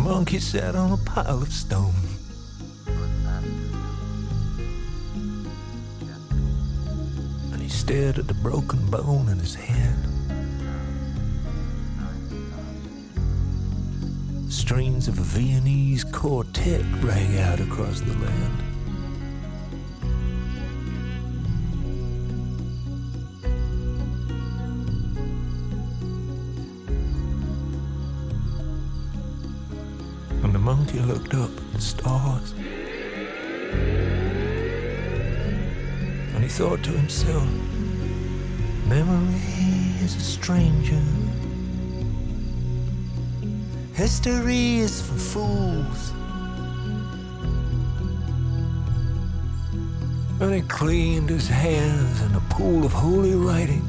monkey sat on a pile of stone. And he stared at the broken bone in his hand. The strains of a Viennese quartet rang out across the land. And the monkey looked up at the stars. And he thought to himself, memory is a stranger. History is for fools. And he cleaned his hands in a pool of holy writing,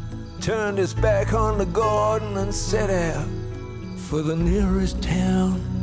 turned his back on the garden and set out for the nearest town.